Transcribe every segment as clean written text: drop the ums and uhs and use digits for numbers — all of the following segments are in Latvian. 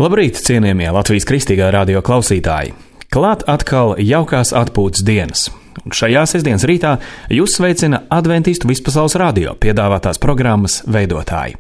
Labrīt, cienījamie Latvijas Kristīgā radio klausītāji! Klāt atkal jaukās atpūtas dienas. Un šajā sestdienas rītā jūs sveicina Adventistu Vispasaules radio piedāvātās programmas veidotāji.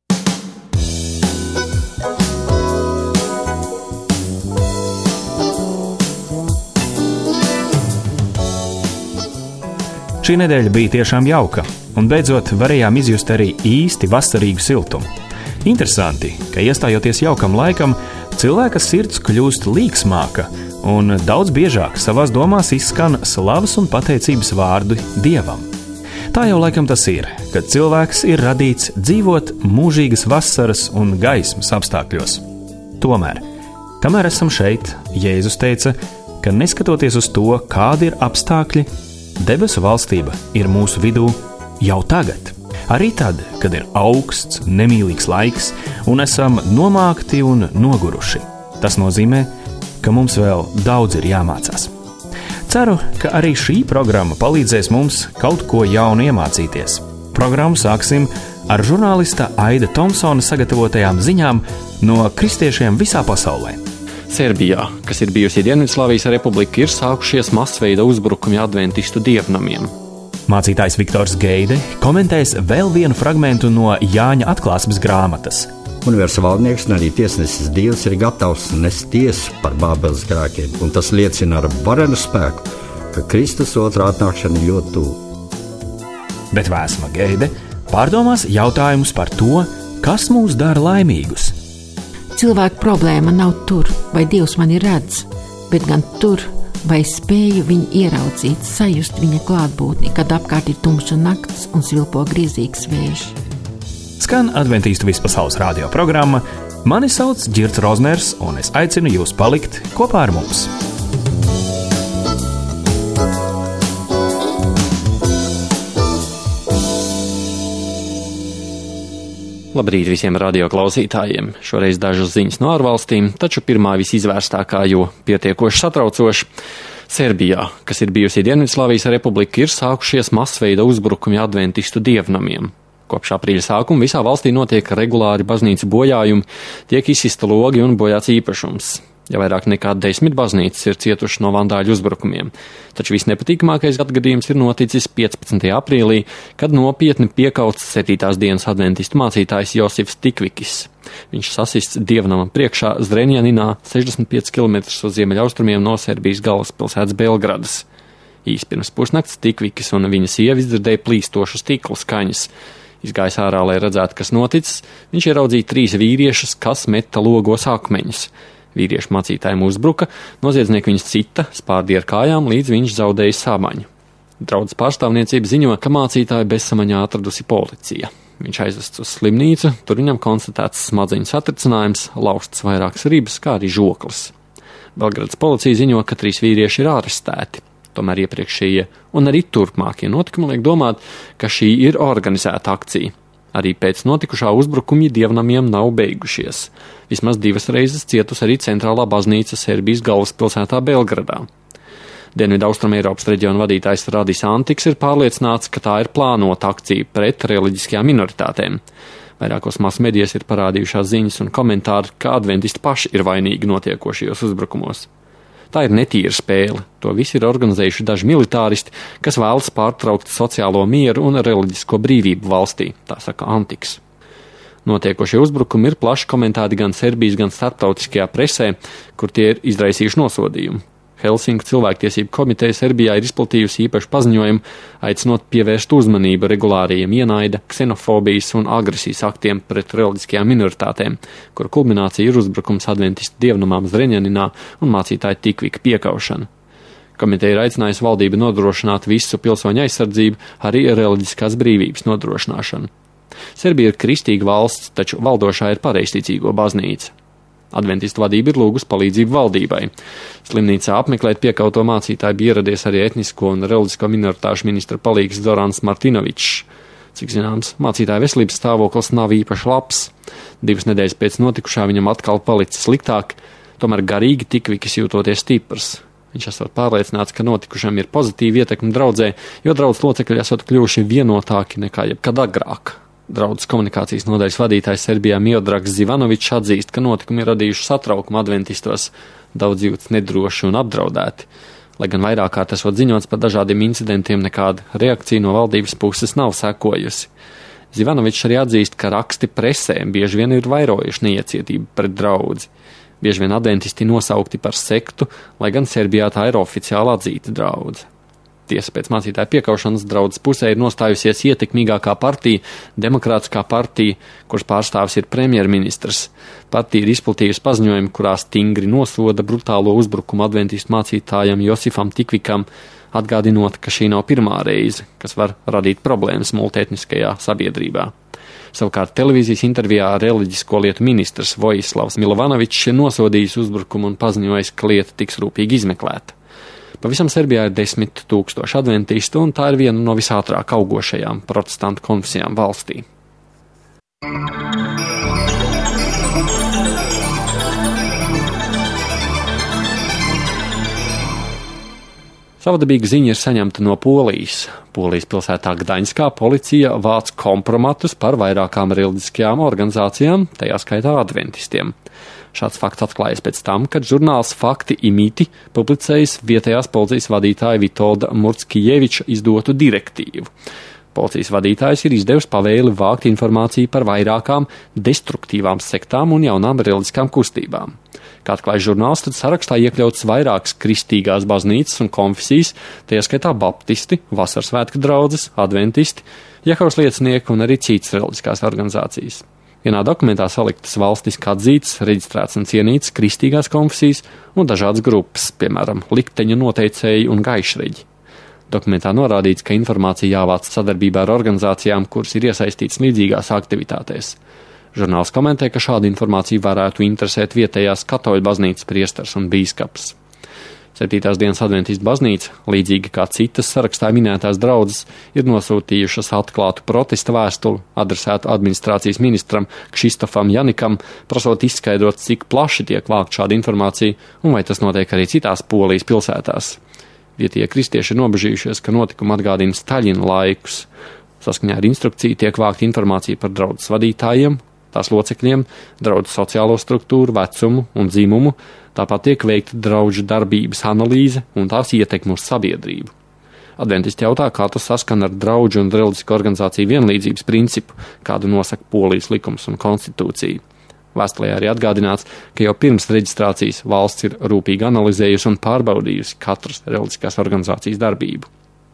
Šī nedēļa bija tiešām jauka, un beidzot varējām izjust arī īsti vasarīgu siltumu. Interesanti, ka iestājoties jaukam laikam, cilvēka sirds kļūst līksmāka, un daudz biežāk savās domās izskan slavas un pateicības vārdi Dievam. Tā jau laikam tas ir, kad cilvēks ir radīts dzīvot mūžīgas vasaras un gaismas apstākļos. Tomēr, kamēr esam šeit, Jēzus teica, ka neskatoties uz to, kādi ir apstākļi, debesu valstība ir mūsu vidū jau tagad. Arī tad, kad ir augsts, nemīlīgs laiks un esam nomākti un noguruši. Tas nozīmē, ka mums vēl daudz ir jāmācās. Ceru, ka arī šī programma palīdzēs mums kaut ko jaunu iemācīties. Programmu sāksim ar žurnālista Aida Tomsona sagatavotajām ziņām no kristiešiem visā pasaulē. Serbijā, kas ir bijusi Dienvidslāvijas republika, ir sākušies masveida uzbrukumi adventistu dievnamiem. Mācītājs Viktors Geide komentēs vēl vienu fragmentu no Jāņa atklāsmes grāmatas. Universāls valdnieks un arī tiesnesis Dievs ir gatavs nest tiesu par Bābeles grēkiem, un tas liecina ar varenu spēku, ka Kristus otrā atnākšana ir ļoti tuvu. Bet Vēsma Geide pārdomās jautājumus par to, kas mūs dara laimīgus. Cilvēka problēma nav tur, vai Dievs mani redz, bet gan tur, vai spēju viņu ieraudzīt, sajust viņa klātbūtni, kad apkārt ir tumša nakts un svilpo griezīgs vējš. Skan Adventistu Vispasaules radio programma. Mani sauc Ģirts Rozners, un es aicinu jūs palikt kopā ar mums. Labrīt visiem radio klausītājiem. Šoreiz dažas ziņas no ārvalstīm, taču pirmā visizvērstākā, jo pietiekoši satraucoša. Serbijā, kas ir bijusi Dienvidslāvijas republika, ir sākušies masveida uzbrukumi adventistu dievnamiem. Kopš aprīļa sākuma visā valstī notiek regulāri baznīcu bojājumi, tiek izsista logi un bojāts īpašums. Ja vairāk nekā 10 baznīcas ir cietuši no vandāļu uzbrukumiem. Taču visnepatīkamākais gadījums ir noticis 15. aprīlī, kad nopietni piekauts 7. dienas adventistu mācītājs Josifs Tikvikis. Viņš sasists dievnamam priekšā Zrenjaninā, 65 km uz ziemeļaustrumiem no Serbijas galvaspilsētas Belgradas. Īsi pirms pusnakts Tikvikis un viņa sieva izdzirdēja plīstošu stikla skaņas. Izgājis ārā, lai redzētu, kas noticis, viņš ieraudzīja 3 vīriešus, kas meta logos akmeņus. Vīriešu mācītājiem uzbruka, noziedznieki viņus cita, spārdīja ar kājām, līdz viņš zaudēja samaņu. Draudzes pārstāvniecība ziņo, ka mācītāju bezsamaņā atradusi policija. Viņš aizvests uz slimnīcu, tur viņam konstatēts smadzeņu satricinājums, laustas vairākas ribas, kā arī žoklis. Belgradas policija ziņo, ka 3 vīrieši ir arestēti. Tomēr iepriekšējie un arī turpmākie notikumi liek domāt, ka šī ir organizēta akcija. Arī pēc notikušā uzbrukumi dievnamiem nav beigušies. Vismaz 2 reizes cietus arī centrālā baznīca Serbijas galvaspilsētā Belgradā. Dienvidu-Austrum Eiropas reģiona vadītājs Radis Antiks ir pārliecināts, ka tā ir plānota akcija pret reliģiskajām minoritātēm. Vairākos masmedijos ir parādījušās ziņas un komentāri, ka adventisti paši ir vainīgi notiekošajos uzbrukumos. Tā ir netīra spēle. To visi ir organizējuši daži militāristi, kas vēlas pārtraukt sociālo mieru un reliģisko brīvību valstī, tā saka Antiks. Notiekošie uzbrukumi ir plaši komentēti gan Serbijas, gan starptautiskajā presē, kur tie ir izraisījuši nosodījumu. Helsinku cilvēktiesību komiteja Serbijā ir izplatījusi īpašu paziņojumu, aicinot pievērst uzmanību regulārajiem ienaida, ksenofobijas un agresijas aktiem pret reliģiskajām minoritātēm, kur kulminācija ir uzbrukums adventistu dievnamām Zrenjaninā un mācītāja Tikvika piekaušana. Komiteja ir aicinājusi valdību nodrošināt visu pilsoņu aizsardzību, arī reliģiskās brīvības nodrošināšanu. Serbija ir kristīga valsts, taču valdošā ir pareizticīgo baznīca. Adventistu vadība ir lūgusi palīdzību valdībai. Slimnīcā apmeklēt piekauto mācītāju bija ieradies arī etnisko un reliģisko minoritāšu ministra palīgs Zorans Martinovičs. Cik zināms, mācītāja veselības stāvoklis nav īpaši labs. 2 nedēļas pēc notikušā viņam atkal palicis sliktāk, tomēr garīgi Tikvikis jūtoties stiprs. Viņš esot pārliecināts, ka notikušam ir pozitīva ietekme draudzē, jo draudzes locekļi esot kļuvuši vienotāki nekā jebkad agrāk. Draudzes komunikācijas nodaļas vadītājs Serbijā Miodrags Zivanovičs atzīst, ka notikumi ir radījuši satraukumu adventistos, daudz jūtas nedroši un apdraudēti. Lai gan vairāk kārt esot ziņots par dažādiem incidentiem, nekāda reakcija no valdības puses nav sekojusi. Zivanovičs arī atzīst, ka raksti presē bieži vien ir vairojuši neiecietību pret draudzi. Bieži vien adventisti nosaukti par sektu, lai gan Serbijā tā ir oficiāli atzīta draudze. Tiesa pēc mācītāja piekaušanas draudzes pusē ir nostājusies ietekmīgākā partija, Demokrātiskā partija, kuras pārstāvis ir premjerministrs. Partija ir izplatījusi paziņojumu, kurā stingri nosoda brutālo uzbrukumu adventistu mācītājam Josifam Tikvikam, atgādinot, ka šī nav pirmā reize, kas var radīt problēmas multietniskajā sabiedrībā. Savukārt televīzijas intervijā reliģisko lietu ministrs Vojislavs Milovanovičs ir nosodījis uzbrukumu un paziņojis, ka lieta tiks rūpīgi izmeklēta. Pavisam Serbijā ir 10 000 adventistu, un tā ir viena no visātrāk augošajām protestantu konfesijām valstī. Savadabīga ziņa ir saņemta no Polijas. Polijas pilsētā Gdaņskā policija vāc kompromatus par vairākām reliģiskajām organizācijām, tajā skaitā adventistiem. Šāds fakts atklājas pēc tam, kad žurnāls Fakti i mīti publicējis vietējās policijas vadītāja Vitolda Murckijeviča izdotu direktīvu. Policijas vadītājs ir izdevis pavēli vākt informāciju par vairākām destruktīvām sektām un jaunām reliģiskām kustībām. Kā atklāja žurnāls, tad sarakstā iekļauts vairākas kristīgās baznīcas un konfesijas, tajā skaitā baptisti, vasarsvētku draudzes, adventisti, Jehovas liecinieki un arī citas reliģiskās organizācijas. Vienā dokumentā saliktas valstiski atzītas, reģistrētas un cienītas kristīgās konfesijas un dažādas grupas, piemēram, likteņu noteicēji un gaišreģi. Dokumentā norādīts, ka informācija jāvāc sadarbībā ar organizācijām, kuras ir iesaistītas līdzīgās aktivitātēs. Žurnāls komentē, ka šāda informācija varētu interesēt vietējās katoļu baznīcas priesters un bīskaps. 7. dienas adventistu baznīca, līdzīgi kā citas sarakstā minētās draudzes, ir nosūtījušas atklātu protesta vēstuli adresētu administrācijas ministram Kšistofam Janikam, prasot izskaidrot, cik plaši tiek vākt šāda informācija un vai tas notiek arī citās Polijas pilsētās. Vietējie kristieši ir nobežījušies, ka notikumi atgādina Staļina laikus. Saskaņā ar instrukciju tiek vākta informācija par draudzes vadītājiem, tās locekļiem, draudzes sociālo struktūru, vecumu un dzimumu, tāpat tiek veikta draudžu darbības analīze un tās ietekme uz sabiedrību. Adventisti jautā, kā tas saskan ar draudžu un reliģisko organizāciju vienlīdzības principu, kādu nosaka Polijas likums un konstitūcija. Vēstulē arī atgādināts, ka jau pirms reģistrācijas valsts ir rūpīgi analizējusi un pārbaudījusi katras reliģiskās organizācijas darbību.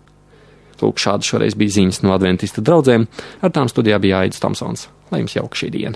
Lūk, šādi šoreiz bija ziņas no adventistu draudzēm, ar tām studijā bija Aidis Tomsons. Lai jums jauka šī diena!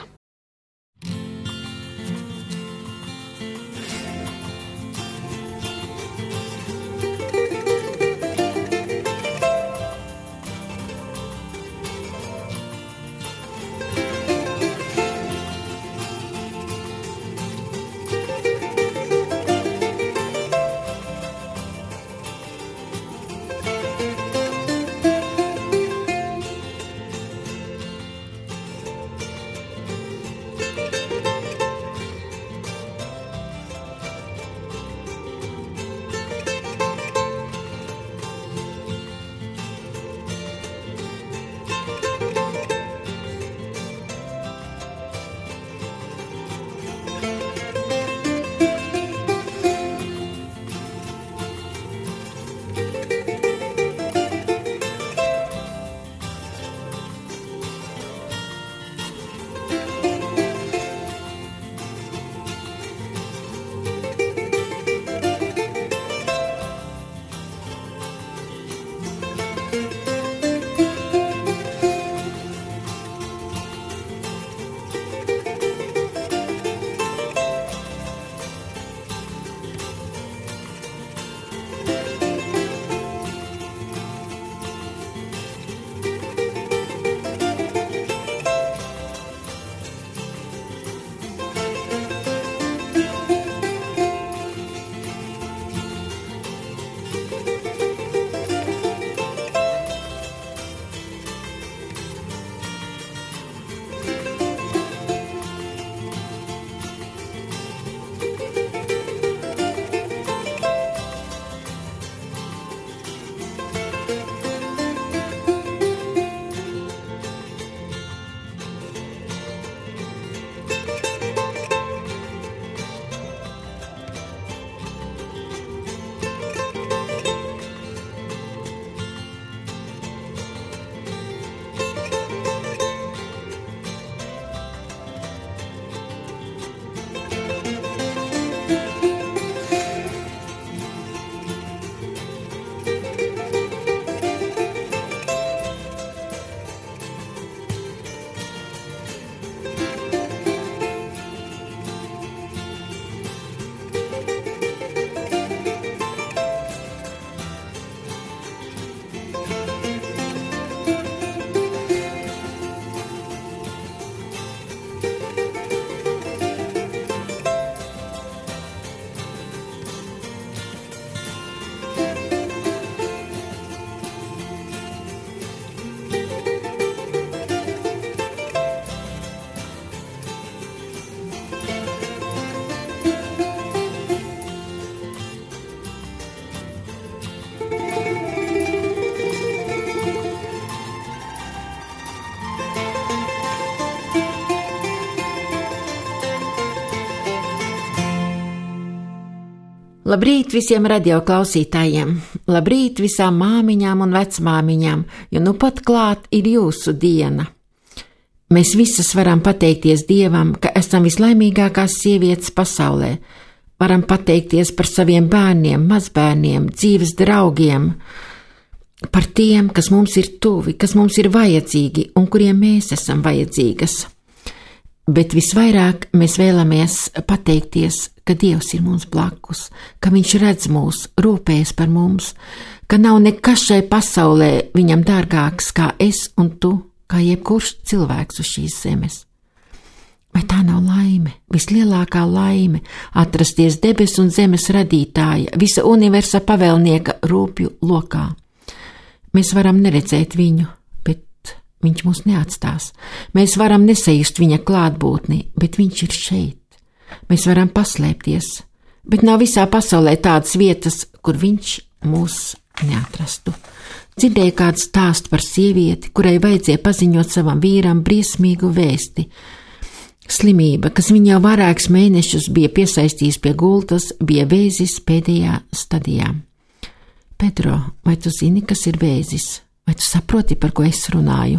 Labrīt visiem radioklausītājiem, labrīt visām māmiņām un vecmāmiņām, jo nu pat klāt ir jūsu diena. Mēs visas varam pateikties Dievam, ka esam vislaimīgākās sievietes pasaulē. Varam pateikties par saviem bērniem, mazbērniem, dzīves draugiem, par tiem, kas mums ir tuvi, kas mums ir vajadzīgi un kuriem mēs esam vajadzīgas. Bet visvairāk mēs vēlamies pateikties, ka Dievs ir mums blakus, ka Viņš redz mūs, rūpējas par mums, ka nav nekas šai pasaulē Viņam dārgāks kā es un tu, kā jebkurš cilvēks uz šīs zemes. Vai tā nav laime, vislielākā laime, atrasties debesu un zemes radītāja, visa universa pavēlnieka rūpju lokā? Mēs varam neredzēt Viņu, bet Viņš mūs neatstās. Mēs varam nesajust Viņa klātbūtni, bet Viņš ir šeit. Mēs varam paslēpties, bet nav visā pasaulē tādas vietas, kur Viņš mūs neatrastu. Dzirdēju kādu stāstu par sievieti, kurai vajadzēja paziņot savam vīram briesmīgu vēsti. Slimība, kas viņu jau vairākus mēnešus bija piesaistījusi pie gultas, bija vēzis pēdējā stadijā. Pedro, vai tu zini, kas ir vēzis? Vai tu saproti, par ko es runāju?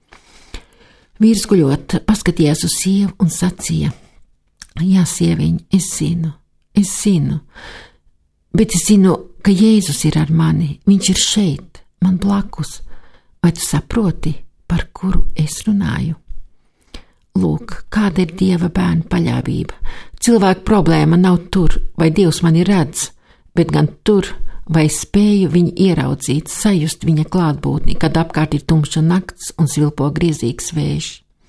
Vīrs guļot, paskatījās uz sievu un sacīja: Jā, sieviņ, es zinu, bet es zinu, ka Jēzus ir ar mani, Viņš ir šeit, man blakus. Vai tu saproti, par kuru es runāju? Lūk, kāda ir Dieva bērna paļāvība. Cilvēka problēma nav tur, vai Dievs mani redz, bet gan tur, vai spēju viņu ieraudzīt, sajust Viņa klātbūtni, kad apkārt ir tumša nakts un svilpo griezīgs vējš.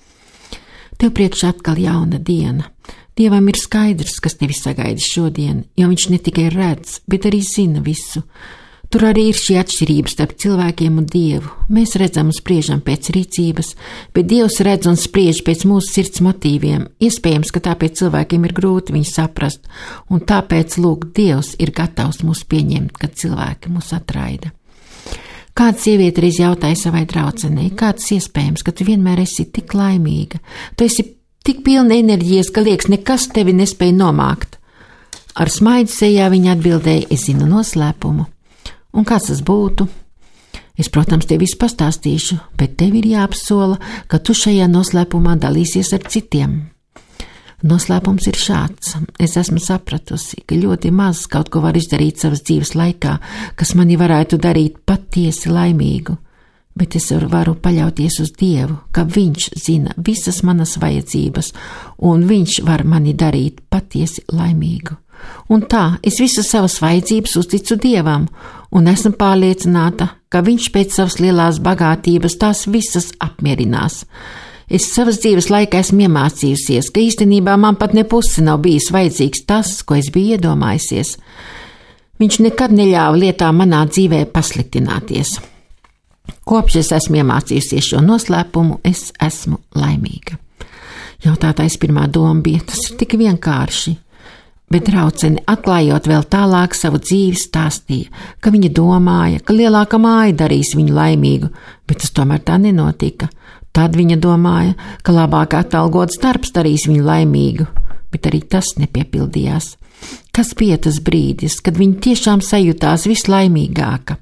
Tev priekšā atkal jauna diena. Dievam ir skaidrs, kas tevi sagaida šodien, jo Viņš ne tikai redz, bet arī zina visu. Tur arī ir šī atšķirība starp cilvēkiem un Dievu. Mēs redzam un spriežam pēc rīcības, bet Dievs redz un spriež pēc mūsu sirds motīviem. Iespējams, ka tāpēc cilvēkiem ir grūti viņu saprast, un tāpēc, lūk, Dievs ir gatavs mūs pieņemt, kad cilvēki mūs atraida. Kāda sieviete reiz jautāja savai draudzenei: kāds iespējams, ka tu vienmēr esi tik laimīga? Tu esi tik pilna enerģijas, ka liekas, nekas tevi nespēja nomākt. Ar smaidu sejā viņa atbildēja: es zinu noslēpumu. Un kāds tas būtu? Es, protams, tev visu pastāstīšu, bet tev ir jāapsola, ka tu šajā noslēpumā dalīsies ar citiem. Noslēpums ir šāds. Es esmu sapratusi, ka ļoti maz kaut ko var izdarīt savas dzīves laikā, kas mani varētu darīt patiesi laimīgu, bet es varu paļauties uz Dievu, ka Viņš zina visas manas vajadzības, un Viņš var mani darīt patiesi laimīgu. Un tā, es visas savas vajadzības uzticu Dievam, un esmu pārliecināta, ka Viņš pēc savas lielās bagātības tās visas apmierinās. Es savas dzīves laikā esmu iemācījusies, ka īstenībā man pat ne pusi nav bijis vajadzīgs tas, ko es biju iedomājusies. Viņš nekad neļāva lietām manā dzīvē pasliktināties. Kopš es esmu iemācījusies šo noslēpumu, es esmu laimīga. Jautātais pirmā doma bija: tas ir tik vienkārši. Bet draudzene, atklājot vēl tālāk savu dzīvi, stāstīja, ka viņa domāja, ka lielāka māja darīs viņu laimīgu, bet tas tomēr tā nenotika. Tad viņa domāja, ka labāk atalgots darbs darīs viņu laimīgu, bet arī tas nepiepildījās. Kas bija tas brīdis, kad viņa tiešām sajūtās vislaimīgāka?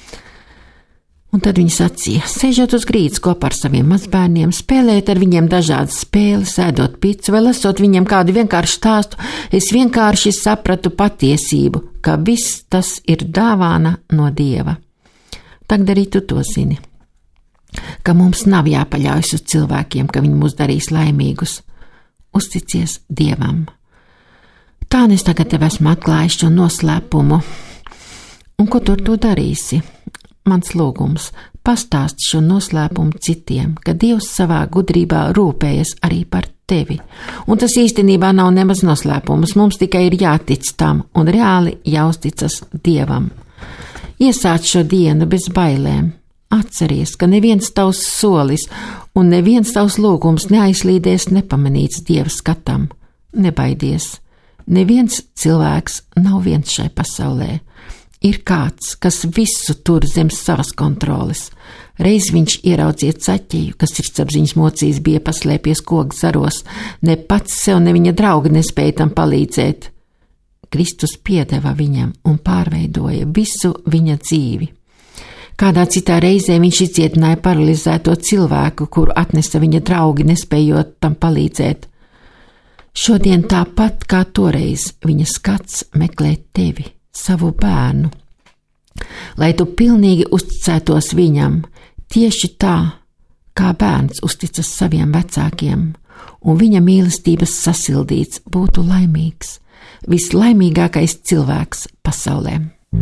Un tad viņa sacīja: sēžot uz grīdas kopā ar saviem mazbērniem, spēlēt ar viņiem dažādas spēles, ēdot picu vai lasot viņiem kādu vienkāršu stāstu, es vienkārši sapratu patiesību, ka viss tas ir dāvana no Dieva. Tagad arī tu to zini, ka mums nav jāpaļaujas uz cilvēkiem, ka viņi mūs darīs laimīgus. Uzticies Dievam. Tā es tagad tev esmu atklājis šo noslēpumu. Un ko tu ar to darīsi? Mans lūgums: pastāst šo noslēpumu citiem, ka Dievs savā gudrībā rūpējas arī par tevi. Un tas īstenībā nav nemaz noslēpums, mums tikai ir jātic tam un reāli jāuzticas Dievam. Iesāc šo dienu bez bailēm. Atceries, ka neviens tavs solis un neviens tavs lūgums neaizlīdēs nepamanīts Dieva skatam. Nebaidies, neviens cilvēks nav viens šai pasaulē. Ir kāds, kas visu tur zem savas kontroles. Reiz viņš ieraudzīja caķiju, kas sirdsapziņas mocīs bija paslēpies koku zaros, ne pats sev, ne viņa draugi nespēja tam palīdzēt. Kristus piedeva viņam un pārveidoja visu viņa dzīvi. Kādā citā reizē viņš izcietināja paralizēto cilvēku, kuru atnesa viņa draugi, nespējot tam palīdzēt. Šodien tāpat kā toreiz viņa skats meklē tevi, savu bērnu, lai tu pilnīgi uzticētos viņam, tieši tā, kā bērns uzticas saviem vecākiem, un viņa mīlestības sasildīts būtu laimīgs, vislaimīgākais cilvēks pasaulē.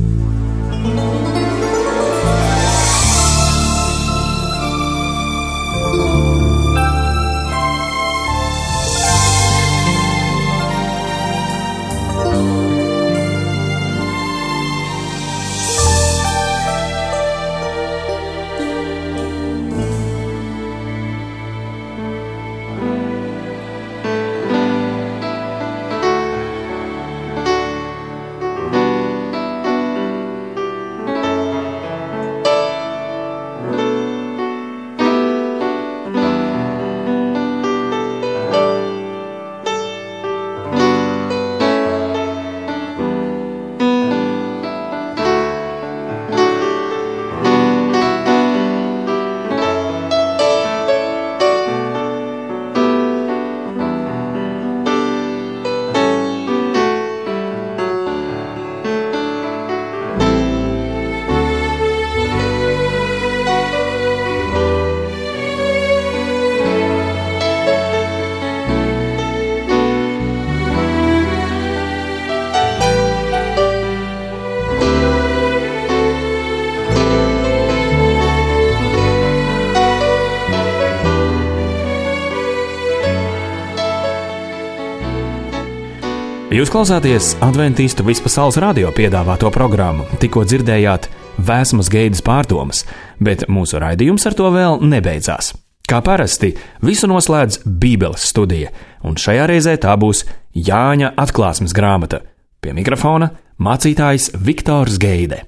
Jūs klausāties Adventistu vispasaules radio piedāvāto programmu. Tikko dzirdējāt Vēsmas Geidas pārdomas, bet mūsu raidījums ar to vēl nebeidzās. Kā parasti, visu noslēdz Bībeles studija, un šajā reizē tā būs Jāņa atklāsmes grāmata. Pie mikrofona mācītājs Viktors Geide.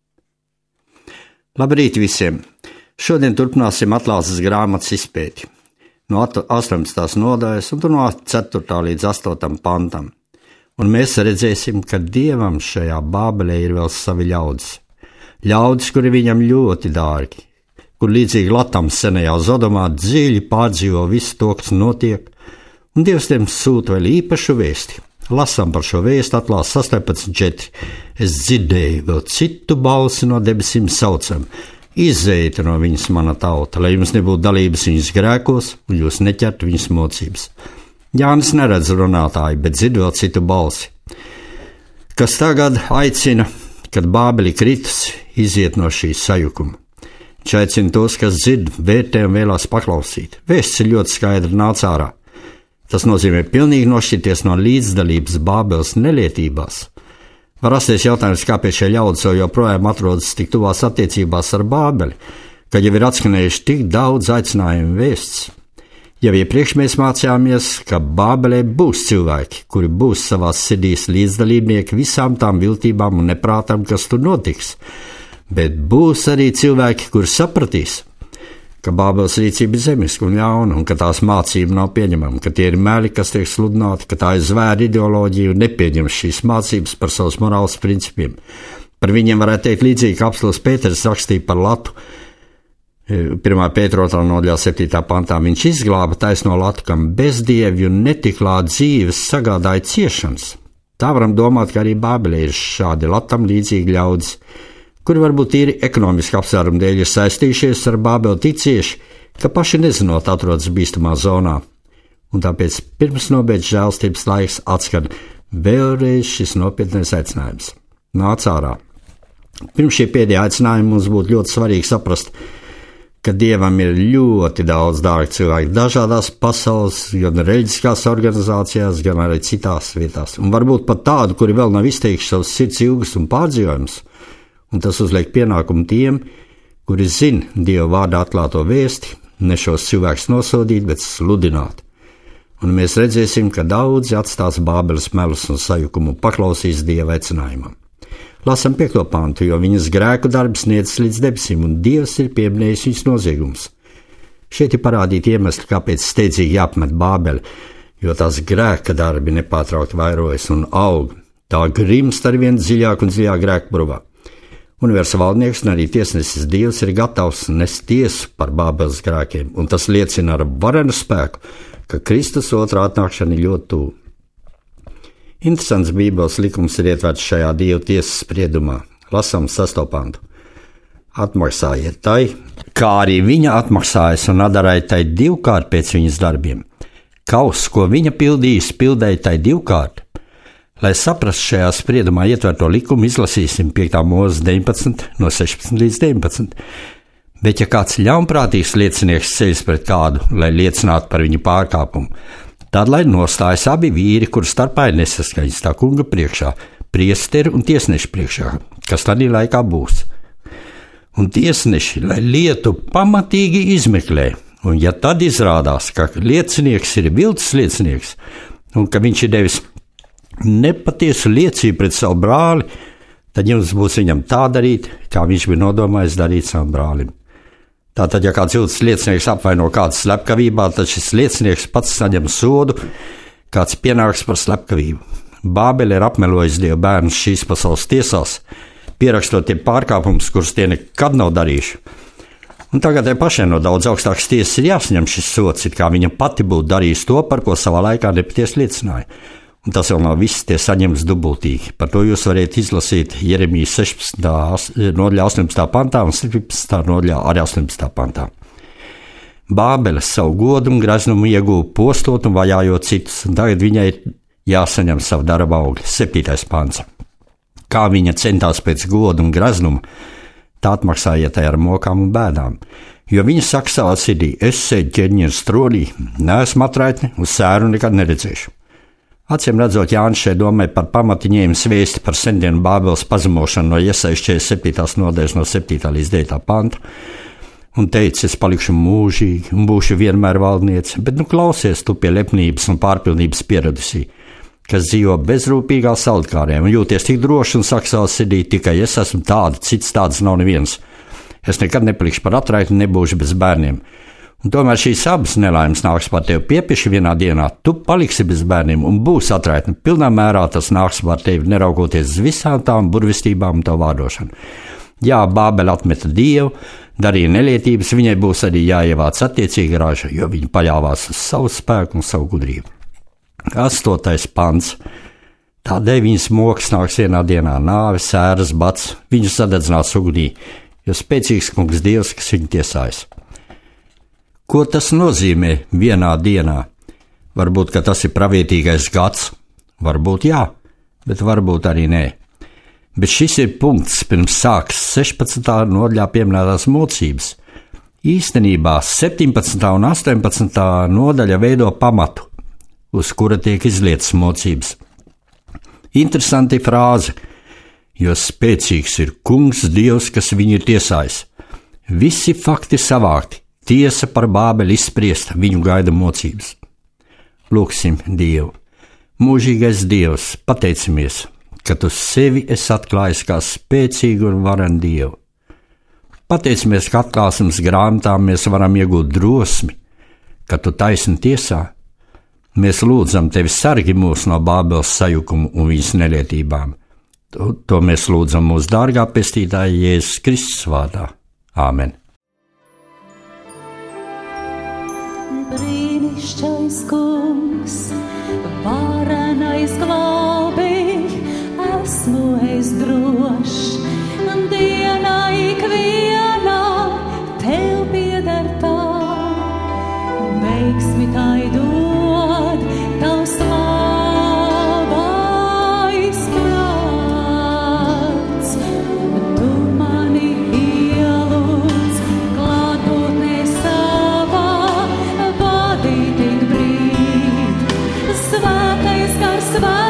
Labrīt visiem! Šodien turpināsim atklāsmes grāmatas izpēti. No 18. nodaļas un no 4. līdz 8. pantam. Un mēs redzēsim, ka Dievam šajā Bābelē ir vēl savi ļaudis. Ļaudis, kuri viņam ļoti dārgi, kur līdzīgi Latam senajā Zodomā dziļi pārdzīvo visu to, kas notiek, un Dievs tiem sūta vēl īpašu vēsti. Lasām par šo vēstu atklāsmes 18.4. Es dzirdēju vēl citu balsi no debesīm saucam: Izejiet no viņas mana tauta, lai jums nebūtu dalības viņas grēkos, un jūs neķertu viņas mocības. Jānis neredz runātāju, bet dzird vēl citu balsi, kas tagad aicina, kad Bābeli kritus, iziet no šīs sajukuma. Viņš aicina tos, kas dzird, vērtē un vēlās paklausīt. Vēsts ir ļoti skaidri nāc ārā. Tas nozīmē pilnīgi nošķirties no līdzdalības Bābeles nelietībās. Var rasties jautājums, kāpēc šie ļaudis joprojām atrodas tik tuvās attiecībās ar Bābeli, kad jau ir atskanējuši tik daudz aicinājumu vēsts. Jau iepriekš mēs mācījāmies, ka Bābelē būs cilvēki, kuri būs savās sirdīs līdzdalībnieki visām tām viltībām un neprātām, kas tur notiks, bet būs arī cilvēki, kuri sapratīs, ka Bābeles rīcība ir zemiska un ļauna, un ka tās mācība nav pieņemama, ka tie ir meli, kas tiek sludināti, ka tā ir zvēra ideoloģija un nepieņem šīs mācības par savas morāles principiem. Par viņiem varētu teikt līdzīgi, ka apostils Pēters rakstīja par Latu. 1. Pētera 2. nodaļā 7. pantā viņš izglāba taisno Latu, kam bezdievju un netiklā dzīves sagādāja ciešanas. Tā varam domāt, ka arī Bābelē ir šādi Latam līdzīgi ļaudis, kuri varbūt tīri ekonomiski apsvērumu dēļ ir saistījušies ar Bābeli tik cieši, ka paši nezinot atrodas bīstamā zonā. Un tāpēc pirms nobeidz žēlstības laiks atskan vēlreiz šis nopietnais aicinājums. Nāc ārā. Pirms šie pēdējie aicinājumi mums būtu ļoti svarīgi saprast, ka Dievam ir ļoti daudz dārgi cilvēki dažādās pasaules, gan reliģiskās organizācijās, gan arī citās vietās. Un varbūt pat tādu, kuri vēl nav izteikuši savus sirds ilgas un pārdzīvojumus. Un tas uzliek pienākumu tiem, kuri zina Dieva vārdā atklāto vēsti, ne šos cilvēkus nosodīt, bet sludināt. Un mēs redzēsim, ka daudzi atstās Bābeles melus un sajukumu un paklausīs Dieva aicinājumam. Lasam 5. pantu, jo viņas grēku darbs sniedz līdz debesīm, un Dievs ir pieminējis viņas noziegumus. Šeit ir parādīti iemesli, kāpēc steidzīgi jāapmet Bābeli, jo tās grēka darbi nepārtraukti vairojas un aug. Tā grimst arvien dziļāk un dziļāk grēkbruvā. Universāls valdnieks un arī tiesnesis Dievs ir gatavs nest tiesu par Bābeles grēkiem, un tas liecina ar varenu spēku, ka Kristus otrā atnākšana ir ļoti tuvu. Interesants Bībeles likums ir ietverts šajā Dieva tiesas spriedumā. Lasām 6. pantu. Atmaksājiet tai, kā arī viņa atmaksājas, un atdarājiet tai divkārt pēc viņas darbiem. Kaus, ko viņa pildījis, pildēja tai divkārt. Lai saprastu šajā spriedumā ietverto likumu, izlasīsim 5. Mūzes 19, no 16 līdz 19. Bet ja kāds ļaunprātīgs liecinieks ceļas pret kādu, lai liecinātu par viņu pārkāpumu, tad lai nostājas abi vīri, kur starpā ir nesaskaņas tā kunga priekšā, priesteri un tiesneši priekšā, kas tad ir laikā būs. Un tiesneši, lai lietu pamatīgi izmeklē, un ja tad izrādās, ka liecinieks ir viltus liecinieks, un ka viņš ir devis nepatiesu liecību pret savu brāli, tad jums būs viņam tā darīt, kā viņš bija nodomājis darīt savam brālim. Tātad, ja kāds viltus liecinieks apvaino kādu slepkavībā, tad šis liecinieks pats saņem sodu, kāds pienāks par slepkavību. Bābele ir apmelojis Dieva bērnus šīs pasaules tiesās, pierakstot tiem pārkāpumus, kurus tie nekad nav darījuši. Un tagad tai pašai no daudz augstākas tiesas ir jāsaņem šis sods, it kā viņa pati būtu darījusi to, par ko savā laikā nepatiesi liecināja. Un tas vēl nav viss, tie saņems dubultīgi. Par to jūs varat izlasīt Jeremijas 16. nodaļā 18. pantā un 17. nodaļā arī 18. pantā. Bābele savu godu un graznumu ieguva postot un vajājot citus, un tagad viņai ir jāsaņem savu darba augļi. 7. pants. Kā viņa centās pēc godu un graznuma, tā atmaksājiet tai ar mokām un bēdām. Jo viņa saka savā sirdī, es sēdu ķerņa stronī, neesmu atraitni, uz sēru nekad neredzēšu. Acīm redzot, Jānis šeit domāja par pamatiņējumu svēsti par sendienu Bābeles pazemošanu no Iesajas 47. nodaļas no 7. līdz 9. panta, un teica, es palikšu mūžīgi un būšu vienmēr valdniece, bet klausies tu pie lepnības un pārpilnības pieradusī, kas dzīvo bezrūpīgā saldkārē un jūties tik droši un saka savā sirdī, tikai es esmu tāda, cits tāds nav neviens. Es nekad nepalikšu par atraitni, nebūšu bez bērniem. Un tomēr šīs abas nelaimes nāks par tevi piepieši vienā dienā. Tu paliksi bez bērniem un būsi atraitni. Pilnā mērā tas nāks par tevi, neraugoties uz visām tām burvistībām un tavu vārdošanu. Jā, Bābele atmeta Dievu, darīja nelietības, viņai būs arī jāievāc attiecīga raža, jo viņa paļāvās uz savu spēku un savu gudrību. 8. pants. Tādēļ viņas mokas nāks vienā dienā, nāve, sēras, bats, viņu sadedzinās ugunī, jo spēcīgs kungs Dievs, kas viņu tiesājas. Ko tas nozīmē vienā dienā? Varbūt, ka tas ir pravietīgais gads, varbūt jā, bet varbūt arī nē. Bet šis ir punkts, pirms sāks 16. nodaļā pieminētās mocības. Īstenībā 17. un 18. nodaļa veido pamatu, uz kura tiek izlietas mocības. Interesanti frāze, jo spēcīgs ir kungs Dievs, kas viņu ir tiesājis. Visi fakti savākti. Tiesa par Bābeli izspriesta, viņu gaida mocības. Lūksim Dievu. Mūžīgais Dievs, pateicamies, ka tu sevi esi atklājis kā spēcīgu un varenu Dievu. Pateicamies, ka atklāsmes grāmatā mēs varam iegūt drosmi, ka tu taisni tiesā. Mēs lūdzam tevi sargi mūs no Bābeles sajukuma un viņas nelietībām. To mēs lūdzam mūsu dārgā pestītāja Jēzus Kristus vārdā. Āmen. Brīnišķais kungs, varenais glābij, esmu es drošs, un dienā ikvienā tev pieder tā, un veiksmi tai dod tavs labais prāts. Tu mani ielūdz klātbūtnē savā, vadī tik brīd, svētais gars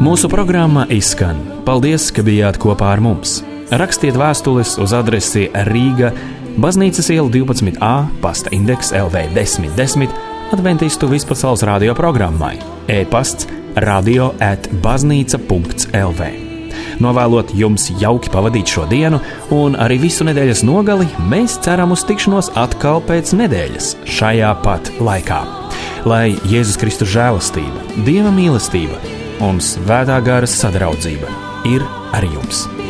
Mūsu programma izskan. Paldies, ka bijāt kopā ar mums. Rakstiet vēstules uz adresi Rīga, Baznīcas iela 12A, pasta indeks LV 1010, Adventistu vispasaules radio programmai. E-pasts radio@baznīca.lv. Novēlot jums jauki pavadīt šo dienu un arī visu nedēļas nogali, mēs ceram uz tikšanos atkal pēc nedēļas šajā pat laikā. Lai Jēzus Kristus žēlastība, Dieva mīlestība un Svētā gara sadraudzība ir ar jums.